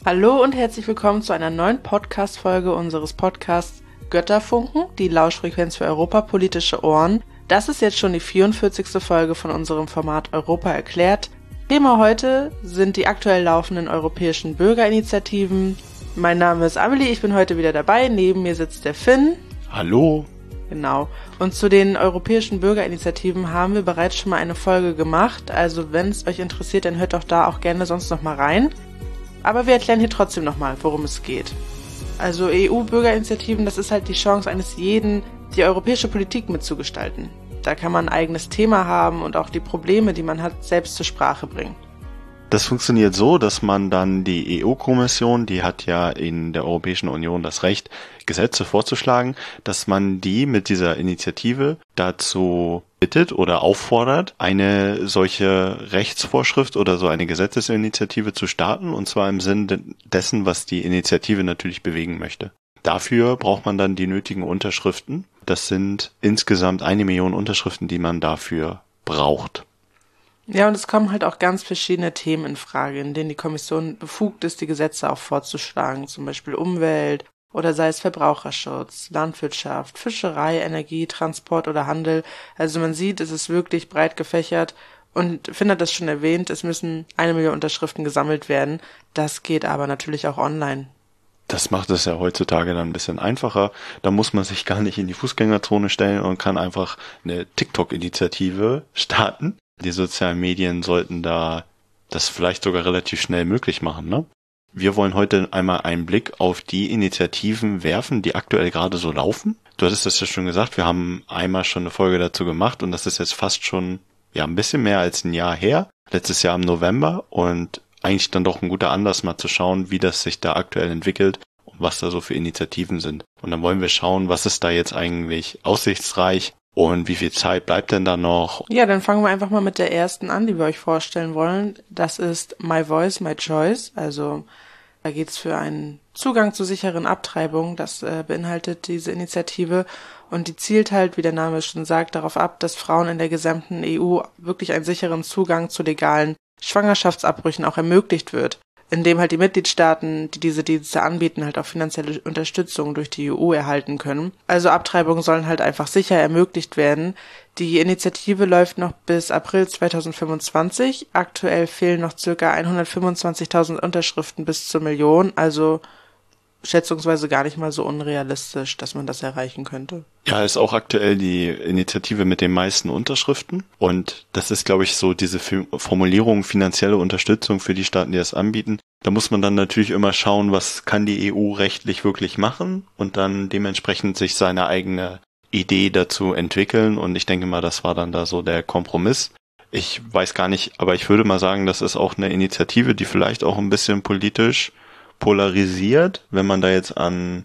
Hallo und herzlich willkommen zu einer neuen Podcast-Folge unseres Podcasts Götterfunken, die Lauschfrequenz für europapolitische Ohren. Das ist jetzt schon die 44. Folge von unserem Format Europa erklärt. Thema heute sind die aktuell laufenden europäischen Bürgerinitiativen. Mein Name ist Amelie, ich bin heute wieder dabei. Neben mir sitzt der Finn. Hallo. Genau. Und zu den europäischen Bürgerinitiativen haben wir bereits schon mal eine Folge gemacht. Also wenn es euch interessiert, dann hört doch da auch gerne sonst noch mal rein. Aber wir erklären hier trotzdem nochmal, worum es geht. Also EU-Bürgerinitiativen, das ist halt die Chance eines jeden, die europäische Politik mitzugestalten. Da kann man ein eigenes Thema haben und auch die Probleme, die man hat, selbst zur Sprache bringen. Das funktioniert so, dass man dann die EU-Kommission, die hat ja in der Europäischen Union das Recht, Gesetze vorzuschlagen, dass man die mit dieser Initiative dazu bittet oder auffordert, eine solche Rechtsvorschrift oder so eine Gesetzesinitiative zu starten, und zwar im Sinne dessen, was die Initiative natürlich bewegen möchte. Dafür braucht man dann die nötigen Unterschriften. Das sind insgesamt 1 Million Unterschriften, die man dafür braucht. Ja, und es kommen halt auch ganz verschiedene Themen in Frage, in denen die Kommission befugt ist, die Gesetze auch vorzuschlagen, zum Beispiel Umwelt oder sei es Verbraucherschutz, Landwirtschaft, Fischerei, Energie, Transport oder Handel. Also man sieht, es ist wirklich breit gefächert und Finn hat das schon erwähnt, es müssen 1 Million Unterschriften gesammelt werden. Das geht aber natürlich auch online. Das macht es ja heutzutage dann ein bisschen einfacher. Da muss man sich gar nicht in die Fußgängerzone stellen und kann einfach eine TikTok-Initiative starten. Die sozialen Medien sollten da das vielleicht sogar relativ schnell möglich machen, ne? Wir wollen heute einmal einen Blick auf die Initiativen werfen, die aktuell gerade so laufen. Du hattest das ja schon gesagt, wir haben einmal schon eine Folge dazu gemacht und das ist jetzt fast schon ein bisschen mehr als ein Jahr her. Letztes Jahr im November, und eigentlich dann doch ein guter Anlass, mal zu schauen, wie das sich da aktuell entwickelt und was da so für Initiativen sind. Und dann wollen wir schauen, was ist da jetzt eigentlich aussichtsreich und wie viel Zeit bleibt denn da noch? Ja, dann fangen wir einfach mal mit der ersten an, die wir euch vorstellen wollen. Das ist My Voice, My Choice. Also da geht's für einen Zugang zu sicheren Abtreibungen. Das beinhaltet diese Initiative. Und die zielt halt, wie der Name schon sagt, darauf ab, dass Frauen in der gesamten EU wirklich einen sicheren Zugang zu legalen Schwangerschaftsabbrüchen auch ermöglicht wird, indem halt die Mitgliedstaaten, die diese Dienste anbieten, halt auch finanzielle Unterstützung durch die EU erhalten können. Also Abtreibungen sollen halt einfach sicher ermöglicht werden. Die Initiative läuft noch bis April 2025. Aktuell fehlen noch ca. 125.000 Unterschriften bis zur Million, also schätzungsweise gar nicht mal so unrealistisch, dass man das erreichen könnte. Ja, ist auch aktuell die Initiative mit den meisten Unterschriften, und das ist, glaube ich, so diese Formulierung finanzielle Unterstützung für die Staaten, die das anbieten. Da muss man dann natürlich immer schauen, was kann die EU rechtlich wirklich machen und dann dementsprechend sich seine eigene Idee dazu entwickeln, und ich denke mal, das war dann da so der Kompromiss. Ich weiß gar nicht, aber ich würde mal sagen, das ist auch eine Initiative, die vielleicht auch ein bisschen politisch polarisiert, wenn man da jetzt an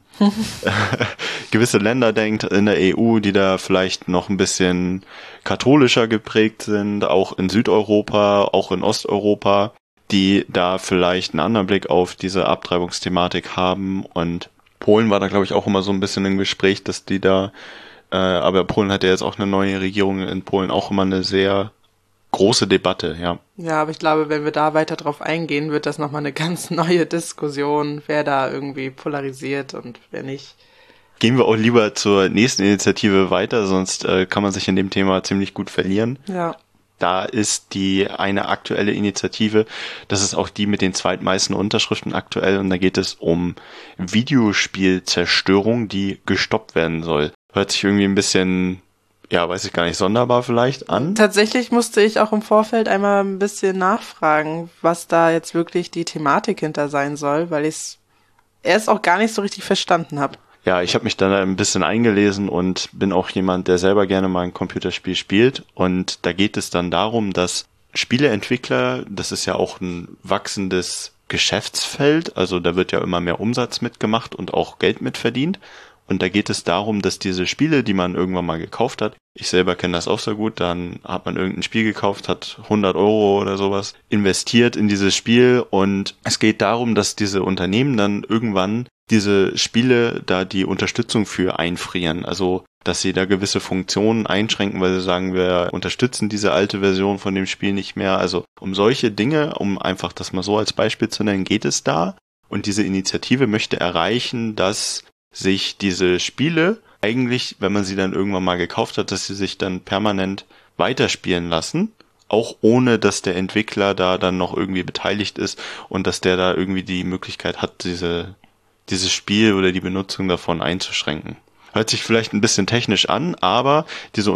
gewisse Länder denkt in der EU, die da vielleicht noch ein bisschen katholischer geprägt sind, auch in Südeuropa, auch in Osteuropa, die da vielleicht einen anderen Blick auf diese Abtreibungsthematik haben. Und Polen war da, glaube ich, auch immer so ein bisschen im Gespräch, dass die da, aber Polen hat ja jetzt auch eine neue Regierung, in Polen auch immer eine sehr große Debatte, ja. Ja, aber ich glaube, wenn wir da weiter drauf eingehen, wird das nochmal eine ganz neue Diskussion, wer da irgendwie polarisiert und wer nicht. Gehen wir auch lieber zur nächsten Initiative weiter, sonst kann man sich in dem Thema ziemlich gut verlieren. Ja. Da ist die eine aktuelle Initiative, das ist auch die mit den zweitmeisten Unterschriften aktuell, und da geht es um Videospielzerstörung, die gestoppt werden soll. Hört sich irgendwie ein bisschen, weiß ich gar nicht, sonderbar vielleicht an. Tatsächlich musste ich auch im Vorfeld einmal ein bisschen nachfragen, was da jetzt wirklich die Thematik hinter sein soll, weil ich es erst auch gar nicht so richtig verstanden habe. Ja, ich habe mich da ein bisschen eingelesen und bin auch jemand, der selber gerne mal ein Computerspiel spielt. Und da geht es dann darum, dass Spieleentwickler, das ist ja auch ein wachsendes Geschäftsfeld, also da wird ja immer mehr Umsatz mitgemacht und auch Geld mitverdient. Und da geht es darum, dass diese Spiele, die man irgendwann mal gekauft hat, ich selber kenne das auch sehr gut, dann hat man irgendein Spiel gekauft, hat 100 Euro oder sowas investiert in dieses Spiel, und es geht darum, dass diese Unternehmen dann irgendwann diese Spiele da die Unterstützung für einfrieren, also dass sie da gewisse Funktionen einschränken, weil sie sagen, wir unterstützen diese alte Version von dem Spiel nicht mehr. Also um solche Dinge, um einfach das mal so als Beispiel zu nennen, geht es da. Und diese Initiative möchte erreichen, dass sich diese Spiele eigentlich, wenn man sie dann irgendwann mal gekauft hat, dass sie sich dann permanent weiterspielen lassen, auch ohne, dass der Entwickler da dann noch irgendwie beteiligt ist und dass der da irgendwie die Möglichkeit hat, dieses Spiel oder die Benutzung davon einzuschränken. Hört sich vielleicht ein bisschen technisch an, aber diese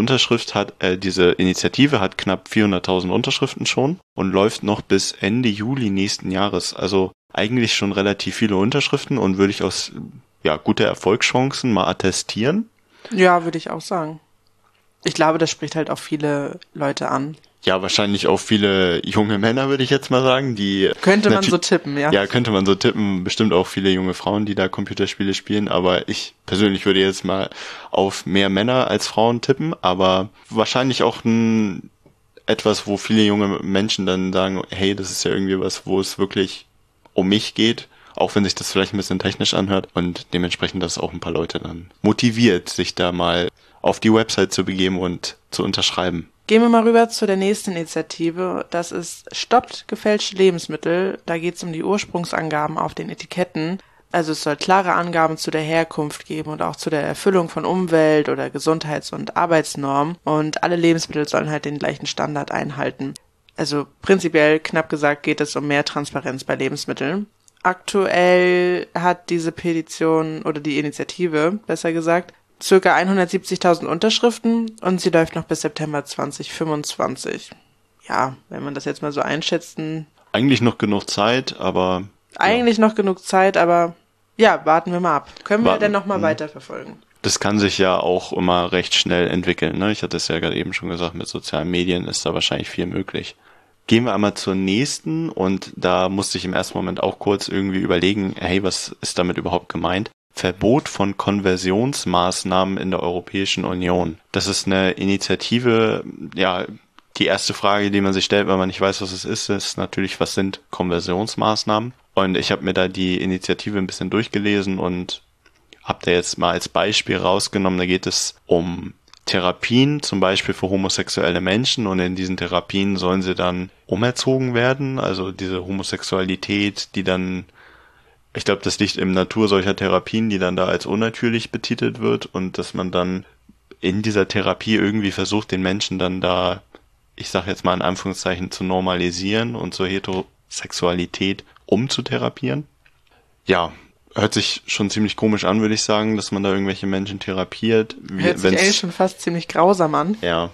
Initiative hat knapp 400.000 Unterschriften schon und läuft noch bis Ende Juli nächsten Jahres. Also eigentlich schon relativ viele Unterschriften und würde ich aus gute Erfolgschancen mal attestieren. Ja, würde ich auch sagen. Ich glaube, das spricht halt auch viele Leute an. Ja, wahrscheinlich auch viele junge Männer, würde ich jetzt mal sagen, die... Könnte man so tippen, ja. Ja, könnte man so tippen. Bestimmt auch viele junge Frauen, die da Computerspiele spielen. Aber ich persönlich würde jetzt mal auf mehr Männer als Frauen tippen. Aber wahrscheinlich auch etwas, wo viele junge Menschen dann sagen, hey, das ist ja irgendwie was, wo es wirklich um mich geht. Auch wenn sich das vielleicht ein bisschen technisch anhört. Und dementsprechend, dass auch ein paar Leute dann motiviert, sich da mal auf die Website zu begeben und zu unterschreiben. Gehen wir mal rüber zu der nächsten Initiative. Das ist Stoppt gefälschte Lebensmittel. Da geht es um die Ursprungsangaben auf den Etiketten. Also es soll klare Angaben zu der Herkunft geben und auch zu der Erfüllung von Umwelt- oder Gesundheits- und Arbeitsnormen. Und alle Lebensmittel sollen halt den gleichen Standard einhalten. Also prinzipiell, knapp gesagt, geht es um mehr Transparenz bei Lebensmitteln. Aktuell hat diese Petition oder die Initiative, besser gesagt, circa 170.000 Unterschriften und sie läuft noch bis September 2025. Ja, wenn man das jetzt mal so einschätzen. Eigentlich noch genug Zeit, aber... Eigentlich noch genug Zeit, aber ja, warten wir mal ab. Können wir denn nochmal weiterverfolgen? Das kann sich ja auch immer recht schnell entwickeln, ne? Ich hatte es ja gerade eben schon gesagt, mit sozialen Medien ist da wahrscheinlich viel möglich. Gehen wir einmal zur nächsten und da musste ich im ersten Moment auch kurz irgendwie überlegen, hey, was ist damit überhaupt gemeint? Verbot von Konversionsmaßnahmen in der Europäischen Union. Das ist eine Initiative, die erste Frage, die man sich stellt, wenn man nicht weiß, was es ist natürlich, was sind Konversionsmaßnahmen? Und ich habe mir da die Initiative ein bisschen durchgelesen und habe da jetzt mal als Beispiel rausgenommen, da geht es um Therapien, zum Beispiel für homosexuelle Menschen und in diesen Therapien sollen sie dann umerzogen werden, also diese Homosexualität, die dann... Ich glaube, das liegt im Natur solcher Therapien, die dann da als unnatürlich betitelt wird und dass man dann in dieser Therapie irgendwie versucht, den Menschen dann da, ich sag jetzt mal in Anführungszeichen, zu normalisieren und zur Heterosexualität umzutherapieren. Ja, hört sich schon ziemlich komisch an, würde ich sagen, dass man da irgendwelche Menschen therapiert. Hört sich eigentlich schon fast ziemlich grausam an.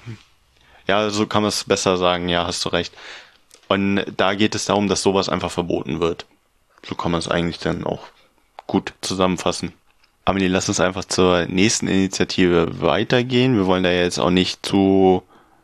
Ja, so kann man es besser sagen, ja, hast du recht. Und da geht es darum, dass sowas einfach verboten wird. So kann man es eigentlich dann auch gut zusammenfassen. Amelie, lass uns einfach zur nächsten Initiative weitergehen. Wir wollen da jetzt auch nicht zu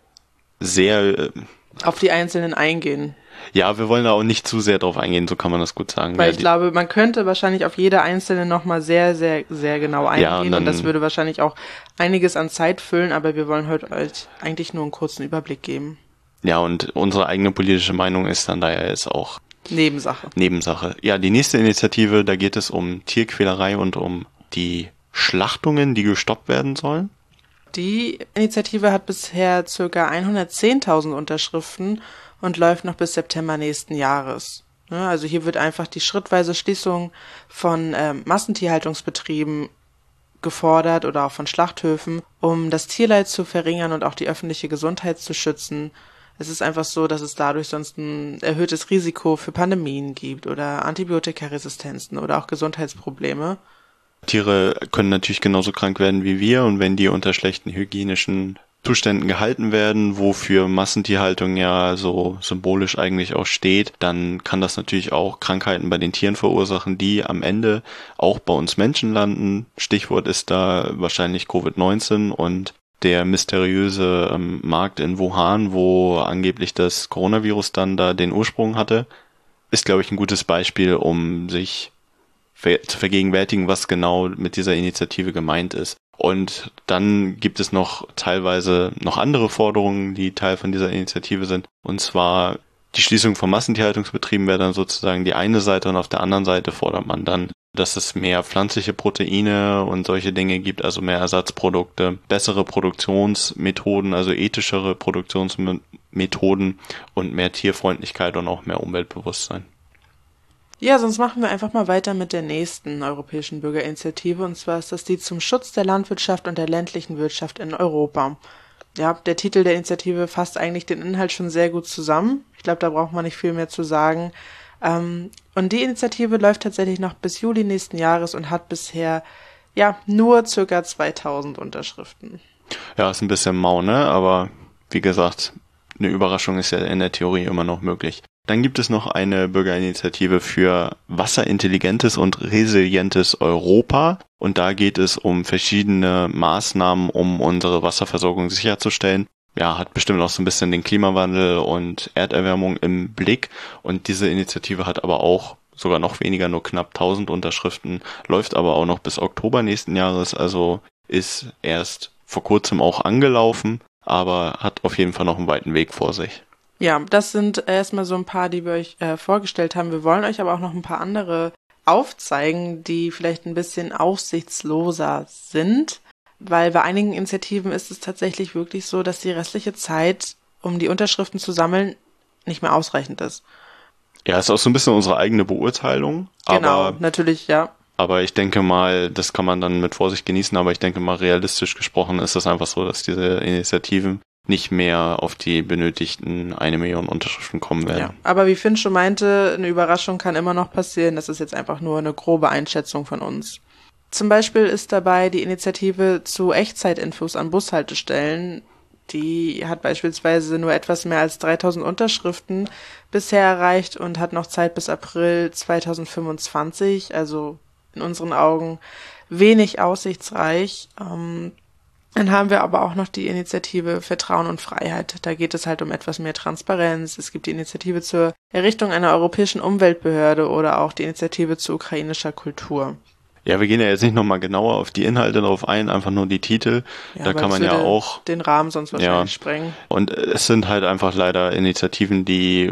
sehr... auf die einzelnen eingehen. Ja, wir wollen da auch nicht zu sehr drauf eingehen, so kann man das gut sagen. Weil ich glaube, man könnte wahrscheinlich auf jede einzelne nochmal sehr, sehr, sehr genau eingehen und das würde wahrscheinlich auch einiges an Zeit füllen, aber wir wollen heute euch eigentlich nur einen kurzen Überblick geben. Ja, und unsere eigene politische Meinung ist dann daher jetzt auch Nebensache. Ja, die nächste Initiative, da geht es um Tierquälerei und um die Schlachtungen, die gestoppt werden sollen. Die Initiative hat bisher ca. 110.000 Unterschriften und läuft noch bis September nächsten Jahres. Also hier wird einfach die schrittweise Schließung von Massentierhaltungsbetrieben gefordert oder auch von Schlachthöfen, um das Tierleid zu verringern und auch die öffentliche Gesundheit zu schützen. Es ist einfach so, dass es dadurch sonst ein erhöhtes Risiko für Pandemien gibt oder Antibiotikaresistenzen oder auch Gesundheitsprobleme. Tiere können natürlich genauso krank werden wie wir und wenn die unter schlechten hygienischen Zuständen gehalten werden, wofür Massentierhaltung ja so symbolisch eigentlich auch steht, dann kann das natürlich auch Krankheiten bei den Tieren verursachen, die am Ende auch bei uns Menschen landen. Stichwort ist da wahrscheinlich Covid-19 und der mysteriöse Markt in Wuhan, wo angeblich das Coronavirus dann da den Ursprung hatte, ist, glaube ich, ein gutes Beispiel, um sich zu vergegenwärtigen, was genau mit dieser Initiative gemeint ist. Und dann gibt es noch teilweise noch andere Forderungen, die Teil von dieser Initiative sind. Und zwar die Schließung von Massentierhaltungsbetrieben wäre dann sozusagen die eine Seite und auf der anderen Seite fordert man dann, dass es mehr pflanzliche Proteine und solche Dinge gibt, also mehr Ersatzprodukte, bessere Produktionsmethoden, also ethischere Produktionsmethoden und mehr Tierfreundlichkeit und auch mehr Umweltbewusstsein. Ja, sonst machen wir einfach mal weiter mit der nächsten europäischen Bürgerinitiative, und zwar ist das die zum Schutz der Landwirtschaft und der ländlichen Wirtschaft in Europa. Ja, der Titel der Initiative fasst eigentlich den Inhalt schon sehr gut zusammen. Ich glaube, da braucht man nicht viel mehr zu sagen. Und die Initiative läuft tatsächlich noch bis Juli nächsten Jahres und hat bisher nur circa 2000 Unterschriften. Ja, ist ein bisschen mau, ne? Aber wie gesagt, eine Überraschung ist ja in der Theorie immer noch möglich. Dann gibt es noch eine Bürgerinitiative für wasserintelligentes und resilientes Europa. Und da geht es um verschiedene Maßnahmen, um unsere Wasserversorgung sicherzustellen. Ja, hat bestimmt auch so ein bisschen den Klimawandel und Erderwärmung im Blick. Und diese Initiative hat aber auch sogar noch weniger, nur knapp 1000 Unterschriften, läuft aber auch noch bis Oktober nächsten Jahres, also ist erst vor kurzem auch angelaufen, aber hat auf jeden Fall noch einen weiten Weg vor sich. Ja, das sind erstmal so ein paar, die wir euch vorgestellt haben. Wir wollen euch aber auch noch ein paar andere aufzeigen, die vielleicht ein bisschen aussichtsloser sind, weil bei einigen Initiativen ist es tatsächlich wirklich so, dass die restliche Zeit, um die Unterschriften zu sammeln, nicht mehr ausreichend ist. Ja, ist auch so ein bisschen unsere eigene Beurteilung. Genau, natürlich, ja. Aber ich denke mal, das kann man dann mit Vorsicht genießen, aber ich denke mal, realistisch gesprochen ist es einfach so, dass diese Initiativen nicht mehr auf die benötigten 1 Million Unterschriften kommen werden. Ja, aber wie Finn schon meinte, eine Überraschung kann immer noch passieren. Das ist jetzt einfach nur eine grobe Einschätzung von uns. Zum Beispiel ist dabei die Initiative zu Echtzeitinfos an Bushaltestellen. Die hat beispielsweise nur etwas mehr als 3000 Unterschriften bisher erreicht und hat noch Zeit bis April 2025, also in unseren Augen wenig aussichtsreich. Dann haben wir aber auch noch die Initiative Vertrauen und Freiheit. Da geht es halt um etwas mehr Transparenz. Es gibt die Initiative zur Errichtung einer europäischen Umweltbehörde oder auch die Initiative zu ukrainischer Kultur. Ja, wir gehen ja jetzt nicht nochmal genauer auf die Inhalte drauf ein, einfach nur die Titel. Ja, da kann man ja auch den Rahmen sonst wahrscheinlich sprengen. Und es sind halt einfach leider Initiativen,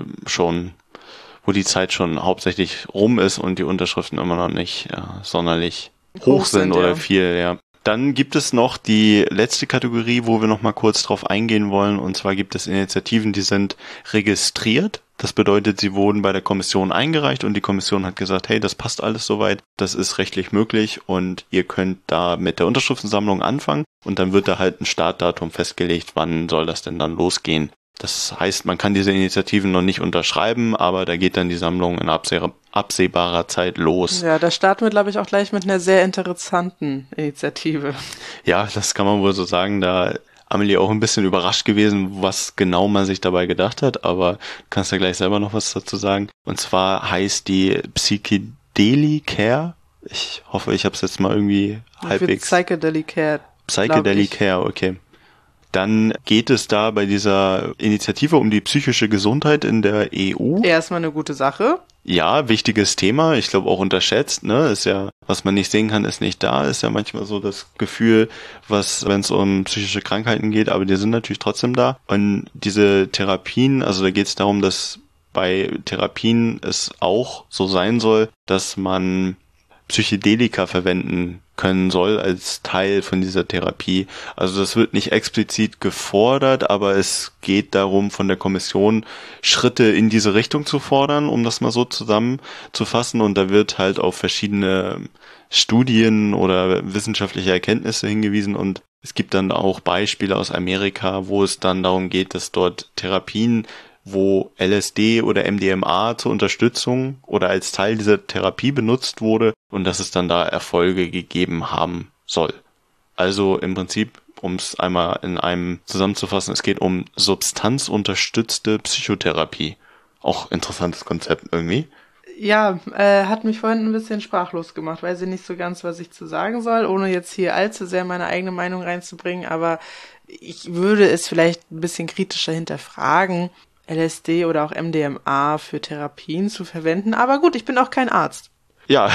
wo die Zeit schon hauptsächlich rum ist und die Unterschriften immer noch nicht sonderlich hoch sind oder viel, ja. Dann gibt es noch die letzte Kategorie, wo wir noch mal kurz drauf eingehen wollen. Und zwar gibt es Initiativen, die sind registriert. Das bedeutet, sie wurden bei der Kommission eingereicht und die Kommission hat gesagt, hey, das passt alles soweit, das ist rechtlich möglich und ihr könnt da mit der Unterschriftensammlung anfangen. Und dann wird da halt ein Startdatum festgelegt, wann soll das denn dann losgehen. Das heißt, man kann diese Initiativen noch nicht unterschreiben, aber da geht dann die Sammlung in absehbarer Zeit los. Ja, da starten wir, glaube ich, auch gleich mit einer sehr interessanten Initiative. Ja, das kann man wohl so sagen. Da Amelie auch ein bisschen überrascht gewesen, was genau man sich dabei gedacht hat, aber du kannst ja gleich selber noch was dazu sagen. Und zwar heißt die Psychedelic Care. Ich hoffe, ich habe es jetzt mal irgendwie halbwegs... Psychedelic Care. Psychedelic Care, okay. Dann geht es da bei dieser Initiative um die psychische Gesundheit in der EU. Erstmal eine gute Sache. Ja, wichtiges Thema. Ich glaube auch unterschätzt, ne? Ist ja, was man nicht sehen kann, ist nicht da. Ist ja manchmal so das Gefühl, wenn es um psychische Krankheiten geht, aber die sind natürlich trotzdem da. Und diese Therapien, also da geht es darum, dass bei Therapien es auch so sein soll, dass man Psychedelika verwenden können soll als Teil von dieser Therapie. Also das wird nicht explizit gefordert, aber es geht darum, von der Kommission Schritte in diese Richtung zu fordern, um das mal so zusammenzufassen. Und da wird halt auf verschiedene Studien oder wissenschaftliche Erkenntnisse hingewiesen und es gibt dann auch Beispiele aus Amerika, wo es dann darum geht, dass dort Therapien, wo LSD oder MDMA zur Unterstützung oder als Teil dieser Therapie benutzt wurde und dass es dann da Erfolge gegeben haben soll. Also im Prinzip, um es einmal in einem zusammenzufassen, es geht um substanzunterstützte Psychotherapie. Auch interessantes Konzept irgendwie. Ja, hat mich vorhin ein bisschen sprachlos gemacht, weiß ich nicht so ganz, was ich zu sagen soll, ohne jetzt hier allzu sehr meine eigene Meinung reinzubringen, aber ich würde es vielleicht ein bisschen kritischer hinterfragen, LSD oder auch MDMA für Therapien zu verwenden. Aber gut, ich bin auch kein Arzt. Ja,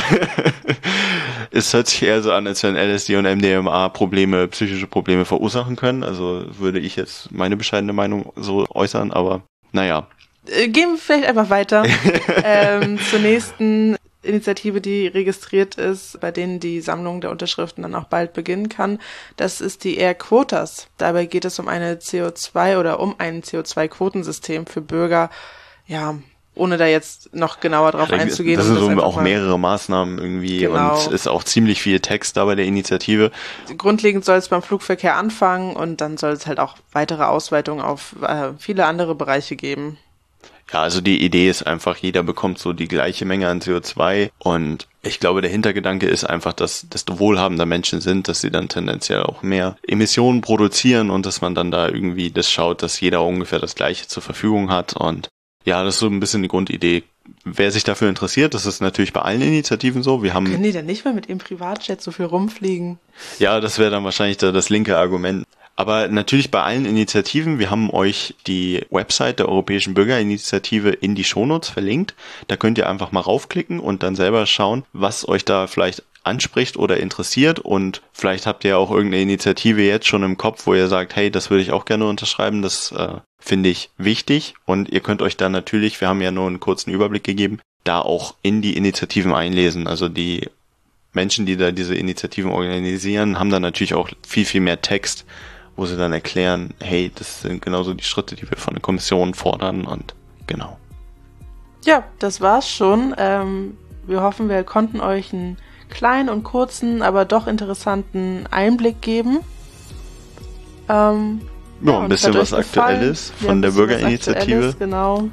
es hört sich eher so an, als wenn LSD und MDMA psychische Probleme verursachen können. Also würde ich jetzt meine bescheidene Meinung so äußern, aber naja. Gehen wir vielleicht einfach weiter zur nächsten Initiative, die registriert ist, bei denen die Sammlung der Unterschriften dann auch bald beginnen kann. Das ist die Air Quotas. Dabei geht es um ein CO2-Quotensystem für Bürger, ja, ohne da jetzt noch genauer drauf einzugehen. Das sind so auch mehrere Maßnahmen irgendwie, genau. Und ist auch ziemlich viel Text da bei der Initiative. Grundlegend soll es beim Flugverkehr anfangen und dann soll es halt auch weitere Ausweitungen auf viele andere Bereiche geben. Ja, also die Idee ist einfach, jeder bekommt so die gleiche Menge an CO2 und ich glaube, der Hintergedanke ist einfach, dass desto wohlhabender Menschen sind, dass sie dann tendenziell auch mehr Emissionen produzieren und dass man dann da irgendwie das schaut, dass jeder ungefähr das Gleiche zur Verfügung hat und ja, das ist so ein bisschen die Grundidee. Wer sich dafür interessiert, das ist natürlich bei allen Initiativen so. Können die denn nicht mal mit ihrem Privatjet so viel rumfliegen? Ja, das wäre dann wahrscheinlich das linke Argument. Aber natürlich bei allen Initiativen, wir haben euch die Website der Europäischen Bürgerinitiative in die Shownotes verlinkt. Da könnt ihr einfach mal raufklicken und dann selber schauen, was euch da vielleicht anspricht oder interessiert und vielleicht habt ihr auch irgendeine Initiative jetzt schon im Kopf, wo ihr sagt, hey, das würde ich auch gerne unterschreiben, das finde ich wichtig und ihr könnt euch dann natürlich, wir haben ja nur einen kurzen Überblick gegeben, da auch in die Initiativen einlesen. Also die Menschen, die da diese Initiativen organisieren, haben dann natürlich auch viel, viel mehr Text, wo sie dann erklären, hey, das sind genauso die Schritte, die wir von der Kommission fordern und genau. Ja, das war's schon. Wir hoffen, wir konnten euch einen kleinen und kurzen, aber doch interessanten Einblick geben. Ein bisschen was Aktuelles von der Bürgerinitiative. Genau.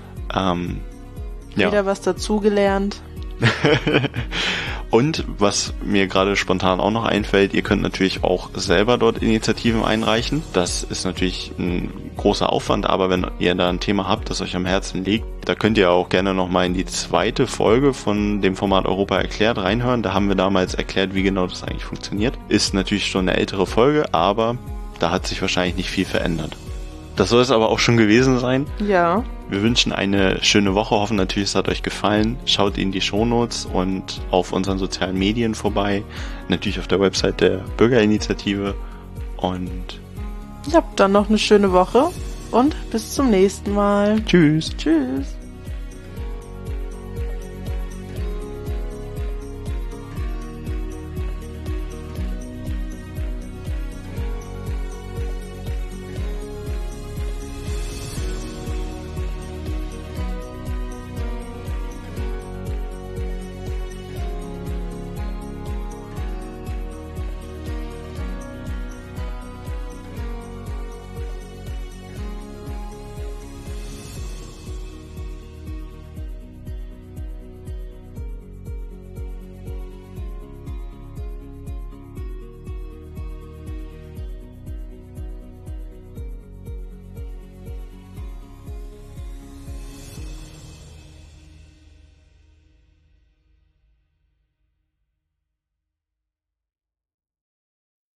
Wieder was dazugelernt. Und was mir gerade spontan auch noch einfällt, ihr könnt natürlich auch selber dort Initiativen einreichen. Das ist natürlich ein großer Aufwand, aber wenn ihr da ein Thema habt, das euch am Herzen liegt, da könnt ihr auch gerne nochmal in die 2. Folge von dem Format Europa erklärt reinhören. Da haben wir damals erklärt, wie genau das eigentlich funktioniert. Ist natürlich schon eine ältere Folge, aber da hat sich wahrscheinlich nicht viel verändert. Das soll es aber auch schon gewesen sein. Ja. Wir wünschen eine schöne Woche, hoffen natürlich, es hat euch gefallen. Schaut in die Shownotes und auf unseren sozialen Medien vorbei. Natürlich auf der Website der Bürgerinitiative. Und ja, dann noch eine schöne Woche und bis zum nächsten Mal. Tschüss. Tschüss.